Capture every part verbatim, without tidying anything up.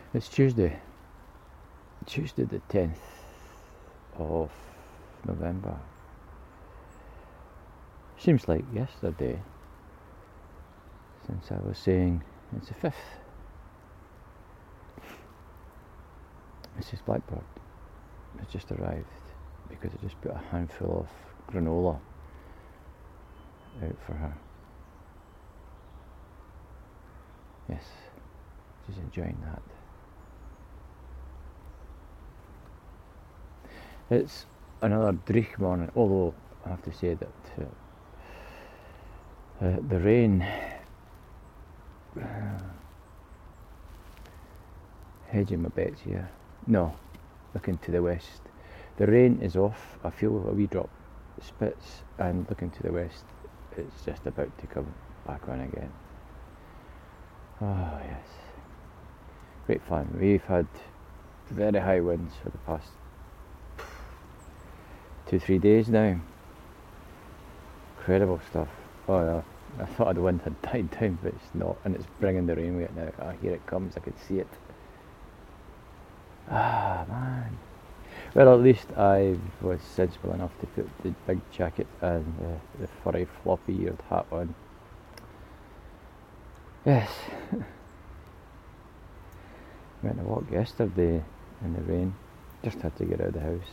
It's Tuesday, Tuesday the tenth of November. Seems like yesterday since I was saying it's the fifth. Missus Blackbird has just arrived because I just put a handful of granola out for her. Yes, she's enjoying that. It's another dreich morning, although I have to say that uh, uh, the rain uh, hedging my bets here. No, looking to the west. The rain is off. I feel a wee drop spits, and looking to the west, it's just about to come back on again. Oh yes, great fun. We've had very high winds for the past two, three days now. Incredible stuff. Oh yeah, I thought the wind had died down, but it's not, and it's bringing the rain with it now. Ah, here it comes. I can see it. Ah man. Well, at least I was sensible enough to put the big jacket and uh, the furry floppy-eared hat on. Yes. Went a walk yesterday in the rain. Just had to get out of the house.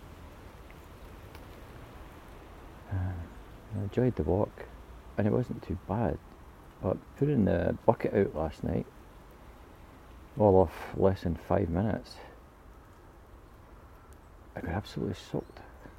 Uh, I enjoyed the walk, and it wasn't too bad. But putting the bucket out last night, all off less than five minutes, I got absolutely soaked.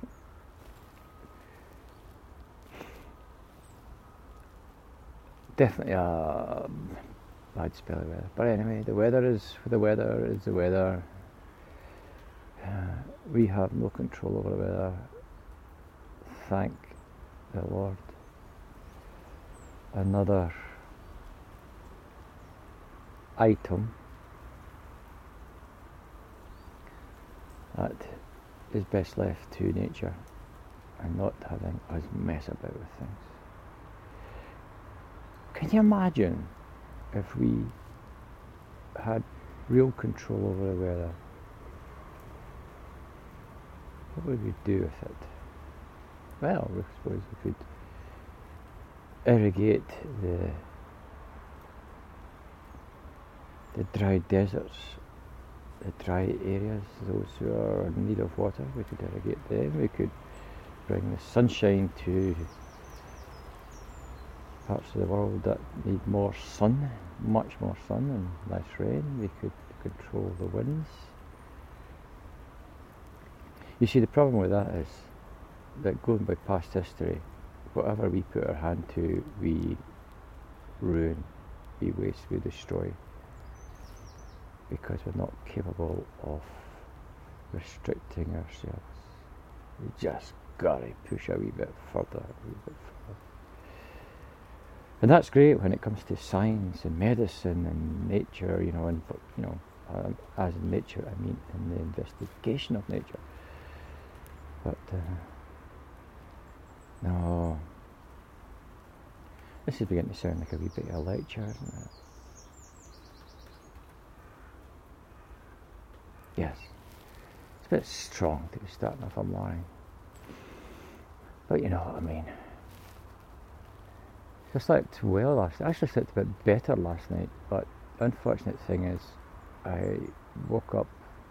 Definitely a bad spell of weather. But anyway, the weather is the weather is the weather. Uh, we have no control over the weather. Thank the Lord. Another item that is best left to nature and not having us mess about with things. Can you imagine if we had real control over the weather? What would we do with it? Well, I suppose we could irrigate the the dry deserts, the dry areas, those who are in need of water. We could irrigate them. We could bring the sunshine to parts of the world that need more sun, much more sun and less rain. We could control the winds. You see, the problem with that is that going by past history, whatever we put our hand to, we ruin, we waste, we destroy, because we're not capable of restricting ourselves. We just gotta push a wee bit further, a wee bit further. And that's great when it comes to science and medicine and nature, you know, and you know, um, as in nature, I mean in the investigation of nature. But uh, no, this is beginning to sound like a wee bit of a lecture, isn't it? Yes, it's a bit strong to be starting off a morning, but you know what I mean. I slept well last night. I actually slept a bit better last night, but the unfortunate thing is I woke up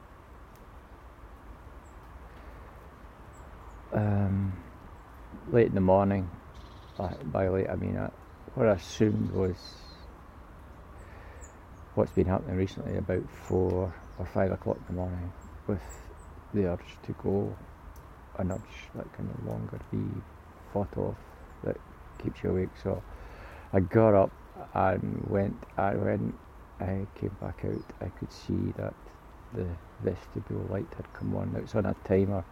um, late in the morning. By, by late I mean uh, what I assumed was what's been happening recently, about four or five o'clock in the morning, with the urge to go, an urge that can no longer be fought off, that keeps you awake. So I got up and went, and when I came back out, I could see that the vestibule light had come on. It's on a timer,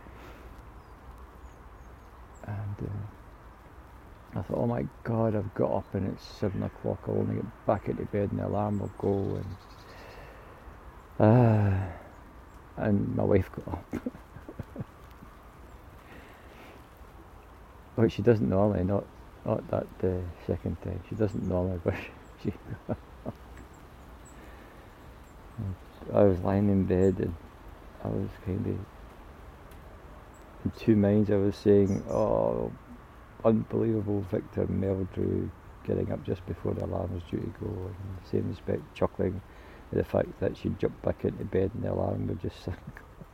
and uh, I thought, oh my God, I've got up and it's seven o'clock. I'll only get back into bed and the alarm will go. And uh, and my wife got up. But she doesn't normally, not not that uh, second time. She doesn't normally, but she. Oh I was lying in bed and I was kind of in two minds. I was saying, oh, unbelievable Victor Meldrew getting up just before the alarm was due to go, and in the same respect chuckling at the fact that she jumped back into bed and the alarm would just sink.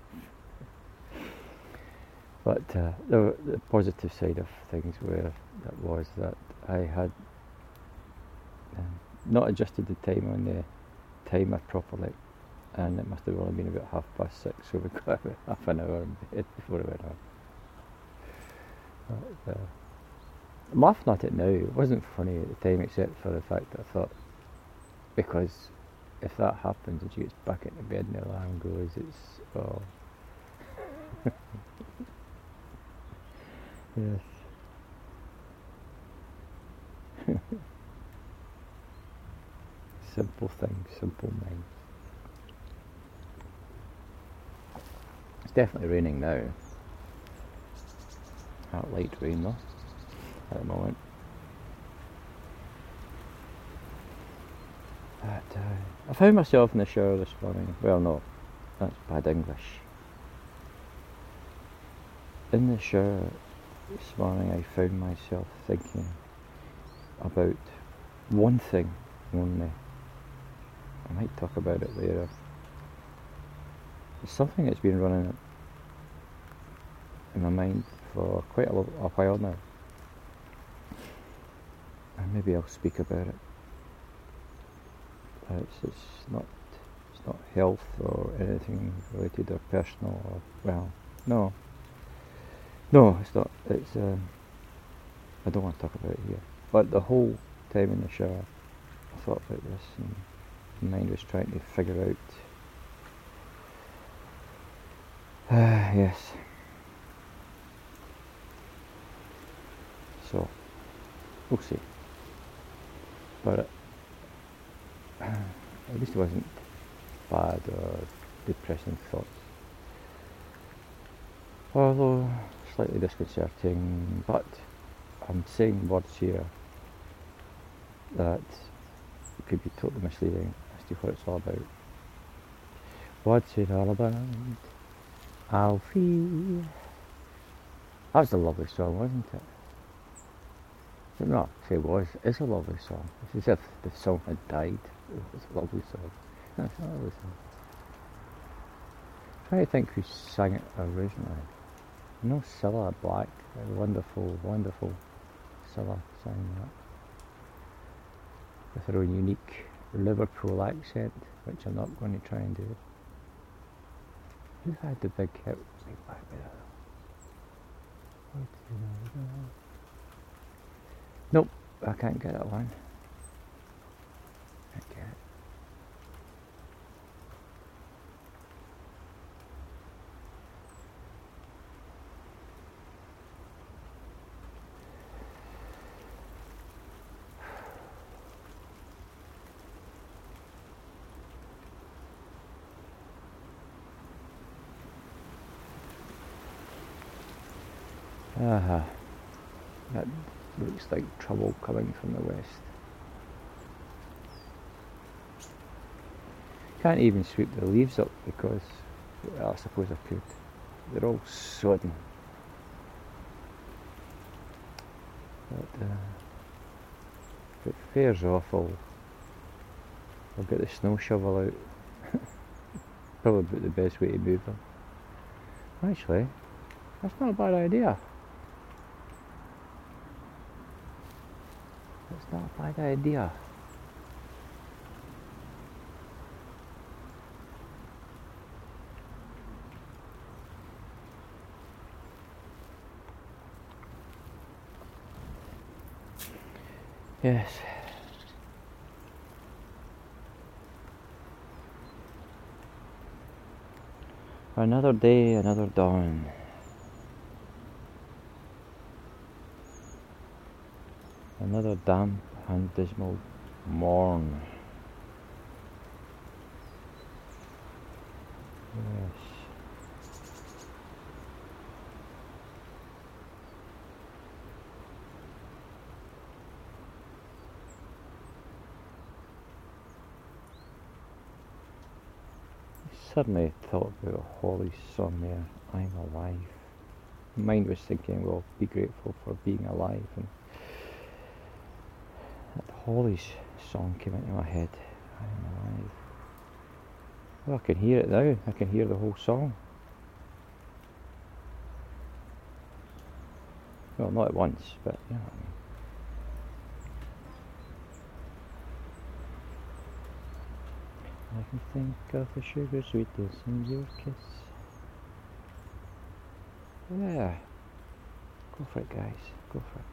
But uh, the, the positive side of things were that was that I had um, not adjusted the time on the timer properly, and it must have only been about half past six, so we got about half an hour in bed before I went on. But, uh, I'm laughing at it now. It wasn't funny at the time, except for the fact that I thought, because if that happens and she gets back into bed and the alarm goes, it's oh. Yes. Simple things, simple minds. It's definitely raining now. Not light rain though, at the moment. But uh, I found myself in the shower this morning. Well, no, that's bad English. In the shower this morning, I found myself thinking about one thing only. I might talk about it later. It's something that's been running in my mind for quite a, a while now, and maybe I'll speak about it. Uh, it's, it's not it's not health or anything related or personal or well, no, no, it's not. It's um, I don't want to talk about it here. But the whole time in the shower, I thought about this, and my mind was trying to figure out. Ah, uh, yes. So, we'll see. But uh, at least it wasn't bad or depressing thoughts. Although slightly disconcerting, but I'm saying words here that could be totally misleading as to what it's all about. What's it all about? Alfie. That was a lovely song, wasn't it? No, say it was. It's a lovely song. It's as if the song had died. It's a lovely song. No, it's not a lovely song. I'm trying to think who sang it originally. I know Cilla Black, a wonderful, wonderful Cilla sang that. With her own unique Liverpool accent, which I'm not going to try and do. Who had the big hit way back there? Nope, I can't get that one. Can't get it. Aha, uh-huh. That looks like trouble coming from the west. Can't even sweep the leaves up because, well, I suppose I could. They're all sodden. But uh, if it fares off, I'll, I'll get the snow shovel out. Probably the best way to move them. Actually, that's not a bad idea. That's not a bad idea. Yes. Another day, another dawn. Another damp and dismal morn. Yes. suddenly thought about Holly's song there, I'm Alive. Mine was thinking, well, be grateful for being alive. And that Holly's song came into my head, I'm Alive. Well, I can hear it now. I can hear the whole song. Well, not at once, but you know what I mean. I can think of the sugar sweetness in your kiss. Yeah. Go for it, guys. Go for it.